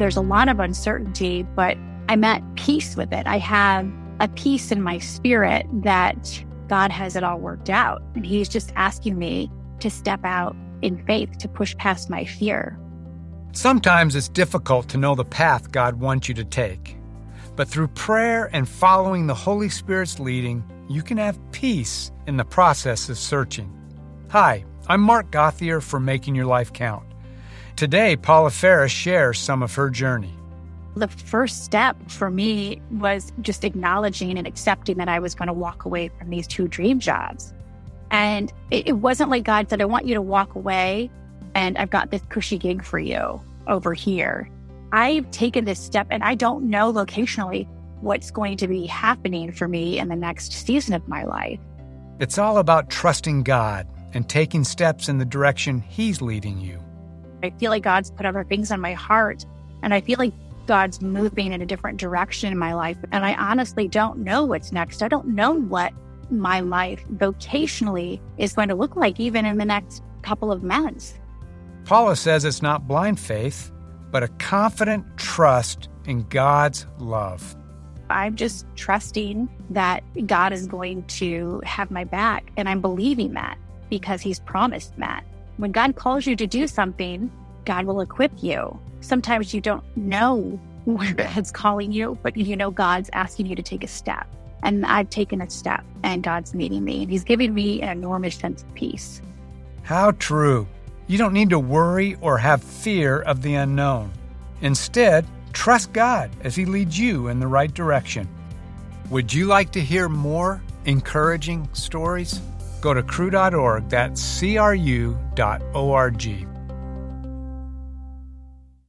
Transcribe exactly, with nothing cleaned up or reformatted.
There's a lot of uncertainty, but I'm at peace with it. I have a peace in my spirit that God has it all worked out. And he's just asking me to step out in faith, to push past my fear. Sometimes it's difficult to know the path God wants you to take. But through prayer and following the Holy Spirit's leading, you can have peace in the process of searching. Hi, I'm Mark Gauthier for Making Your Life Count. Today, Paula Ferris shares some of her journey. The first step for me was just acknowledging and accepting that I was going to walk away from these two dream jobs. And it, it wasn't like God said, I want you to walk away and I've got this cushy gig for you over here. I've taken this step and I don't know locationally what's going to be happening for me in the next season of my life. It's all about trusting God and taking steps in the direction He's leading you. I feel like God's put other things on my heart, and I feel like God's moving in a different direction in my life. And I honestly don't know what's next. I don't know what my life vocationally is going to look like even in the next couple of months. Paula says it's not blind faith, but a confident trust in God's love. I'm just trusting that God is going to have my back, and I'm believing that because He's promised that. When God calls you to do something, God will equip you. Sometimes you don't know where God's calling you, but you know God's asking you to take a step. And I've taken a step, and God's meeting me, and He's giving me an enormous sense of peace. How true. You don't need to worry or have fear of the unknown. Instead, trust God as He leads you in the right direction. Would you like to hear more encouraging stories? Go to cru dot org, that's C R U dot O R G.